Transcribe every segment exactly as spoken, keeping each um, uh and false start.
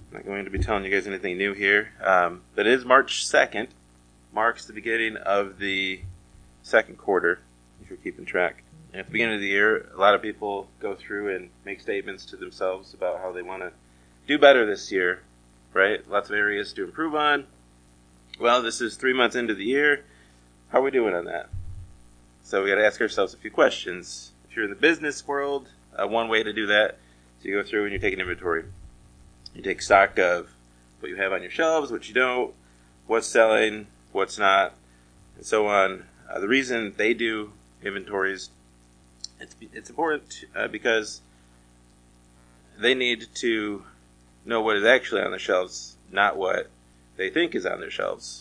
I'm not going to be telling you guys anything new here, um, but it is March second, marks the beginning of the second quarter, if you're keeping track. And at the beginning of the year, a lot of people go through and make statements to themselves about how they want to do better this year, right? Lots of areas to improve on. Well, this is three months into the year. How are we doing on that? So we got to ask ourselves a few questions. If you're in the business world, uh, one way to do that is you go through and you take an inventory. You take stock of what you have on your shelves, what you don't, what's selling, what's not, and so on. Uh, the reason they do inventories, it's, it's important uh, because they need to know what is actually on their shelves, not what they think is on their shelves.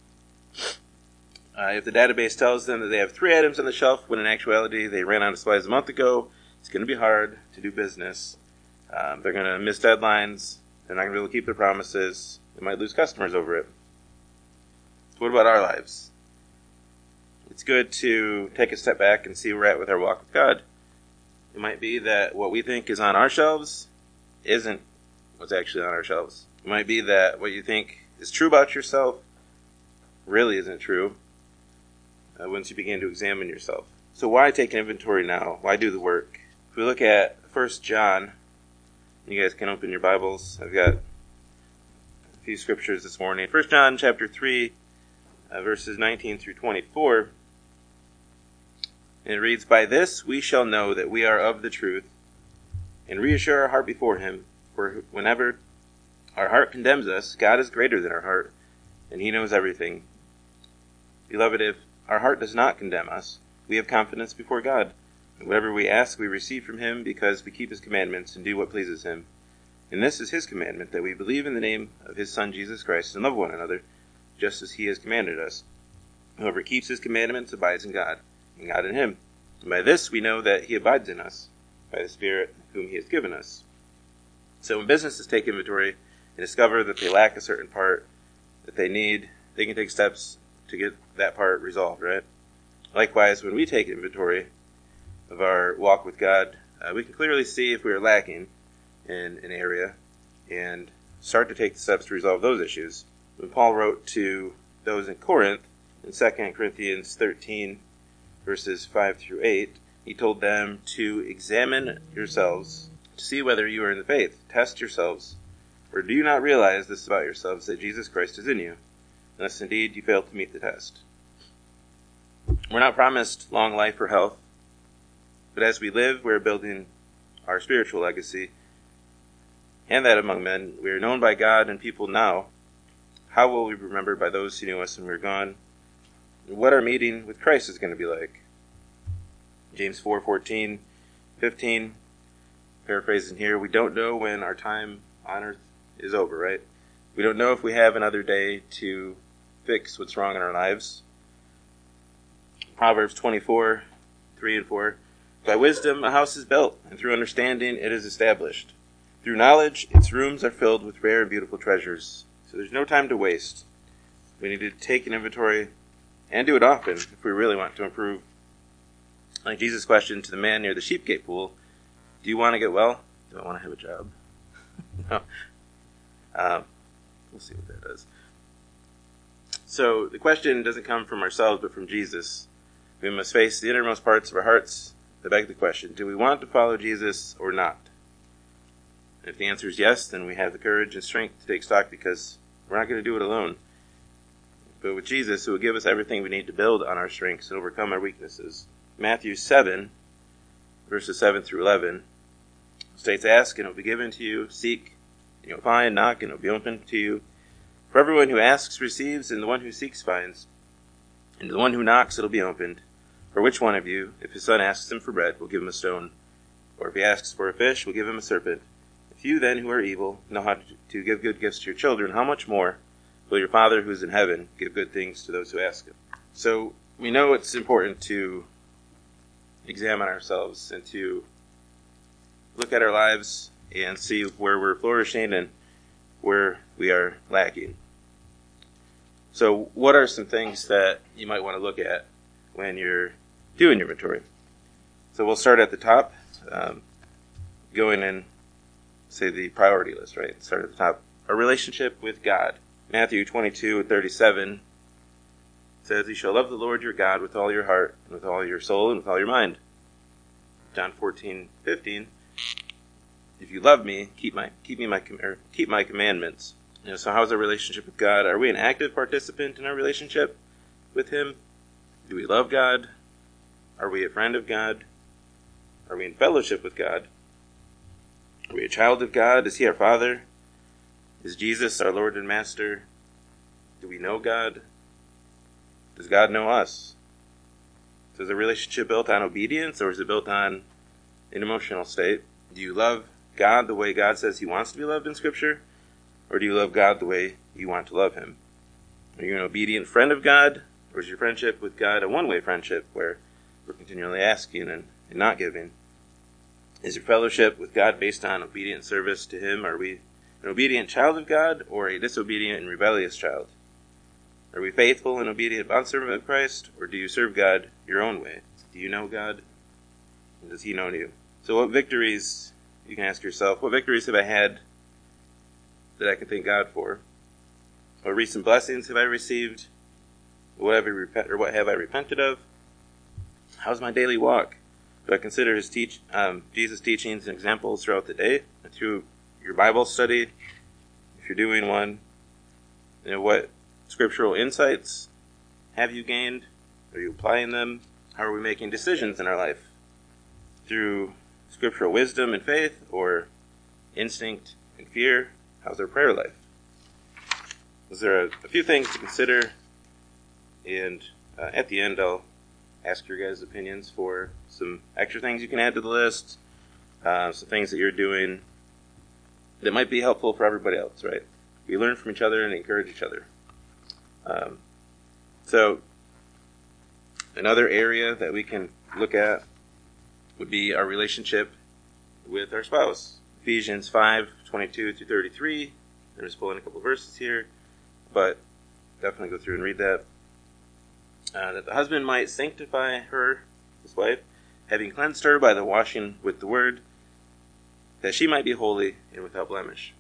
Uh, if the database tells them that they have three items on the shelf, when in actuality they ran out of supplies a month ago, it's going to be hard to do business. Um, they're going to miss deadlines. They're not going to be able to keep their promises. They might lose customers over it. So what about our lives? It's good to take a step back and see where we're at with our walk with God. It might be that what we think is on our shelves isn't what's actually on our shelves. It might be that what you think is true about yourself really isn't true uh, once you begin to examine yourself. So why take an inventory now? Why do the work? If we look at First John, you guys can open your Bibles. I've got a few scriptures this morning. First John chapter three, uh, verses nineteen through twenty-four. And it reads, "By this we shall know that we are of the truth, and reassure our heart before him. For whenever our heart condemns us, God is greater than our heart, and he knows everything. Beloved, if our heart does not condemn us, we have confidence before God. And whatever we ask, we receive from him, because we keep his commandments and do what pleases him. And this is his commandment, that we believe in the name of his Son, Jesus Christ, and love one another, just as he has commanded us. Whoever keeps his commandments abides in God, and God in him. And by this we know that he abides in us, by the Spirit whom he has given us." So when businesses take inventory and discover that they lack a certain part that they need, they can take steps to get that part resolved, right? Likewise, when we take inventory of our walk with God, uh, we can clearly see if we are lacking in an area and start to take the steps to resolve those issues. When Paul wrote to those in Corinth, in Second Corinthians thirteen, verses five through eight, he told them to examine yourselves to see whether you are in the faith. Test yourselves. Or do you not realize this about yourselves, that Jesus Christ is in you, unless indeed you fail to meet the test? We're not promised long life or health, but as we live, we're building our spiritual legacy, and that among men. We are known by God and people now. How will we be remembered by those who knew us when we are gone? And what our meeting with Christ is going to be like? James four fourteen, fifteen, paraphrasing here, we don't know when our time on earth is over, right? We don't know if we have another day to fix what's wrong in our lives. Proverbs twenty-four, three and four, "By wisdom a house is built, and through understanding it is established. Through knowledge its rooms are filled with rare and beautiful treasures." So there's no time to waste. We need to take an inventory and do it often if we really want to improve. Like Jesus' question to the man near the sheep gate pool, do you want to get well? Do I want to have a job? No. Um, we'll see what that does. So the question doesn't come from ourselves, but from Jesus. We must face the innermost parts of our hearts that beg the question, do we want to follow Jesus or not? And if the answer is yes, then we have the courage and strength to take stock, because we're not going to do it alone. But with Jesus, who will give us everything we need to build on our strengths and overcome our weaknesses. Matthew seven, verses seven through eleven, states, "Ask, and it will be given to you. Seek, and you'll find. Knock, and it will be opened to you. For everyone who asks receives, and the one who seeks finds. And to the one who knocks it will be opened. For which one of you, if his son asks him for bread, will give him a stone? Or if he asks for a fish, will give him a serpent? If you then, who are evil, know how to give good gifts to your children, how much more will your Father who is in heaven give good things to those who ask him?" So we know it's important to examine ourselves and to look at our lives and see where we're flourishing and where we are lacking. So what are some things that you might want to look at when you're doing your inventory? So we'll start at the top, um, going in, say, the priority list, right? Start at the top. our relationship with God. Matthew twenty-two thirty-seven says, "You shall love the Lord your God with all your heart, and with all your soul, and with all your mind." John fourteen fifteen, "If you love me, keep my keep me my or keep my commandments." You know, so how's our relationship with God? Are we an active participant in our relationship with Him? Do we love God? Are we a friend of God? Are we in fellowship with God? Are we a child of God? Is He our Father? Is Jesus our Lord and Master? Do we know God? Does God know us? So is a relationship built on obedience, or is it built on an emotional state? Do you love God the way God says He wants to be loved in Scripture? Or do you love God the way you want to love Him? Are you an obedient friend of God? Or is your friendship with God a one-way friendship where we're continually asking and, and not giving? Is your fellowship with God based on obedient service to Him? Are we an obedient child of God, or a disobedient and rebellious child? Are we faithful and obedient bondservant of Christ, or do you serve God your own way? Do you know God? And does He know you? So what victories, you can ask yourself, what victories have I had that I can thank God for? What recent blessings have I received? What have I, repent, or what have I repented of? How's my daily walk? Do I consider his teach, um, Jesus' teachings and examples throughout the day, and through your Bible study, if you're doing one? You know, what scriptural insights have you gained? Are you applying them? How are we making decisions in our life? Through scriptural wisdom and faith, or instinct and fear? How's our prayer life? Those are a, a few things to consider, and uh, at the end I'll ask your guys' opinions for some extra things you can add to the list, uh, some things that you're doing that might be helpful for everybody else, right? We learn from each other and encourage each other. Um, so, another area that we can look at would be our relationship with our spouse. Ephesians five twenty-two through thirty-three. I'm just pulling a couple verses here, but definitely go through and read that. Uh, that the husband might sanctify her, his wife, having cleansed her by the washing with the word, that she might be holy and without blemish.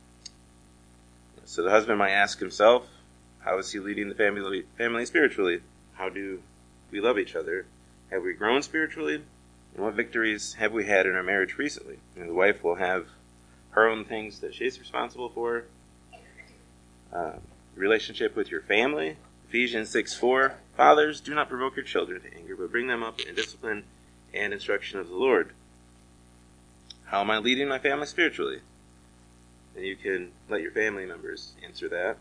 So the husband might ask himself, how is he leading the family family spiritually? How do we love each other? Have we grown spiritually? And what victories have we had in our marriage recently? And the wife will have her own things that she's responsible for. Uh, relationship with your family. Ephesians six four, "Fathers, do not provoke your children to anger, but bring them up in discipline and instruction of the Lord." How am I leading my family spiritually? And you can let your family members answer that.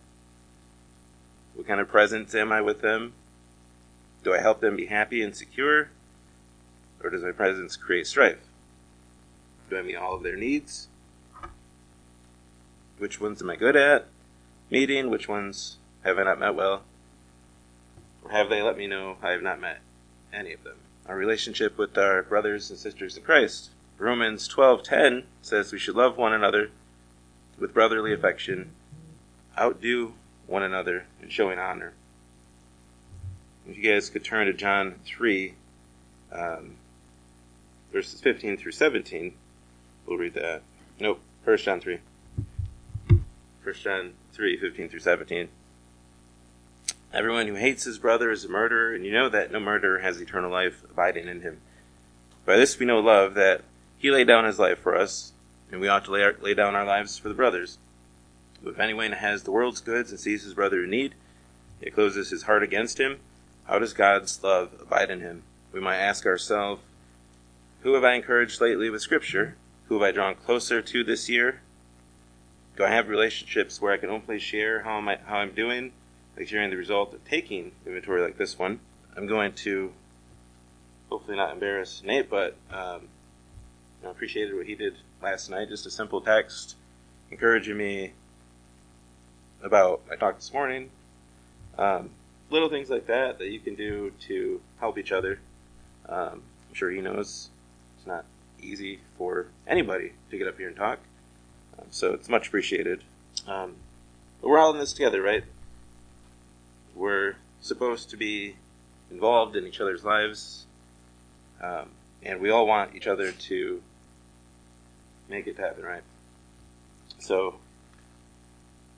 What kind of presence am I with them? Do I help them be happy and secure? Or does my presence create strife? Do I meet all of their needs? Which ones am I good at meeting? Which ones have I not met well? Or have they let me know I have not met any of them? Our relationship with our brothers and sisters in Christ. Romans twelve ten says we should love one another with brotherly affection, outdo one another in showing honor. If you guys could turn to John three, um, verses fifteen through seventeen, we'll read that. Nope, First John three. First John three, fifteen through seventeen. "Everyone who hates his brother is a murderer, and you know that no murderer has eternal life abiding in him. By this we know love, that he laid down his life for us, and we ought to lay, our, lay down our lives for the brothers. But if anyone has the world's goods and sees his brother in need, it closes his heart against him. How does God's love abide in him?" We might ask ourselves, who have I encouraged lately with Scripture? Who have I drawn closer to this year? Do I have relationships where I can openly share how, am I, how I'm doing, like sharing the result of taking inventory like this one? I'm going to hopefully not embarrass Nate, but um, you know, appreciated what he did last night. Just a simple text encouraging me about my talk this morning. Um, little things like that that you can do to help each other. Um, I'm sure he knows it's not easy for anybody to get up here and talk. Um, so it's much appreciated. Um, but we're all in this together, right? We're supposed to be involved in each other's lives. Um, and we all want each other to make it happen, right? So,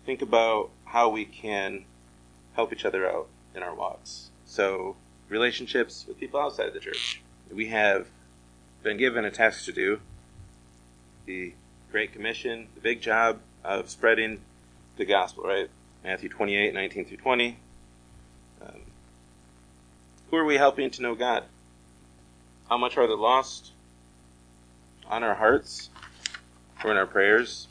think about how we can help each other out in our walks. So, relationships with people outside of the church. We have been given a task to do, the Great Commission, the big job of spreading the gospel, right? Matthew twenty-eight, nineteen through twenty. Um, who are we helping to know God? How much are the lost on our hearts or in our prayers?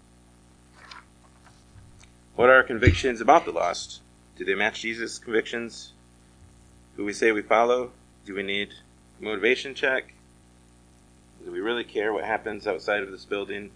What are our convictions about the lost? Do they match Jesus' convictions? Who we say we follow? Do we need a motivation check? Do we really care what happens outside of this building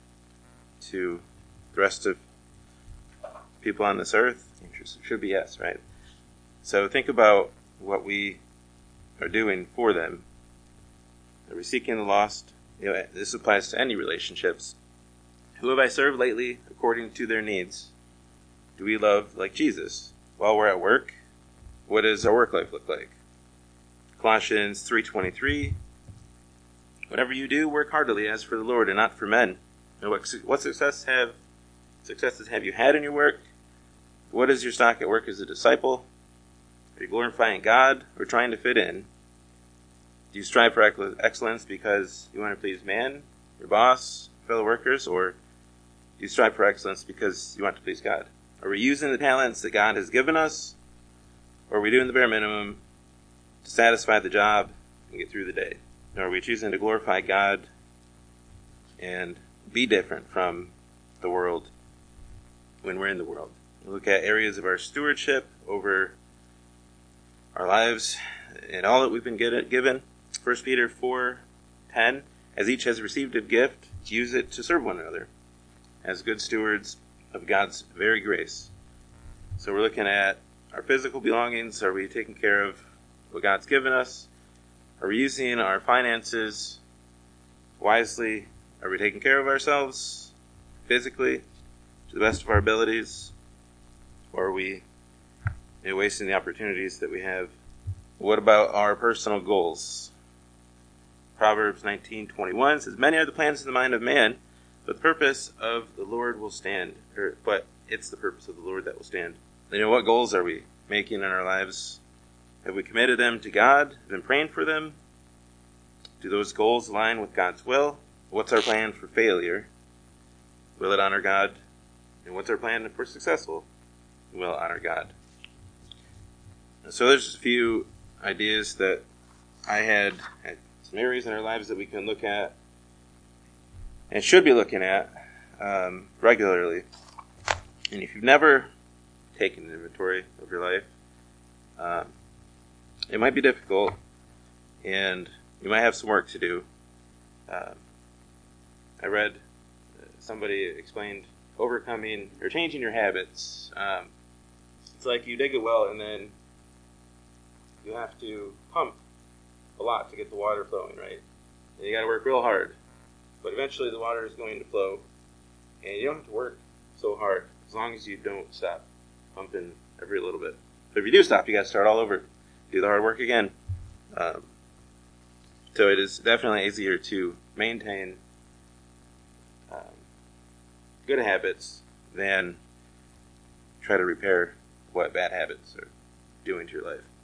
to the rest of people on this earth? It should be yes, right? So think about what we are doing for them. Are we seeking the lost? You know, this applies to any relationships. Who have I served lately according to their needs? Do we love like Jesus? While we're at work, what does our work life look like? Colossians three twenty-three. Whatever you do, work heartily as for the Lord and not for men. And what, what success have successes have you had in your work? What is your stock at work as a disciple? Are you glorifying God or trying to fit in? Do you strive for excellence because you want to please man, your boss, fellow workers, or do you strive for excellence because you want to please God? Are we using the talents that God has given us, or are we doing the bare minimum to satisfy the job and get through the day? Or are we choosing to glorify God and be different from the world when we're in the world? We look at areas of our stewardship over our lives and all that we've been given. First Peter four ten, as each has received a gift, use it to serve one another as good stewards of God's very grace. So we're looking at our physical belongings. Are we taking care of what God's given us? Are we using our finances wisely? Are we taking care of ourselves physically to the best of our abilities? Or are we you know, wasting the opportunities that we have? What about our personal goals? Proverbs nineteen twenty-one says, many are the plans in the mind of man, but the purpose of the Lord will stand. Or, but it's the purpose of the Lord that will stand. You know, what goals are we making in our lives? Have we committed them to God? Been praying for them? Do those goals align with God's will? What's our plan for failure? Will it honor God? And what's our plan if we're successful? Will it honor God? So there's just a few ideas that I had, had some areas in our lives that we can look at and should be looking at um, regularly. And if you've never taken an inventory of your life, um, it might be difficult, and you might have some work to do. Um, I read uh, somebody explained overcoming or changing your habits. Um, it's like you dig a well and then you have to pump a lot to get the water flowing, right? And you got to work real hard, but eventually the water is going to flow, and you don't have to work so hard as long as you don't stop pumping every little bit. But if you do stop, you got to start all over, do the hard work again. Um, so it is definitely easier to maintain um, good habits than try to repair what bad habits are doing to your life.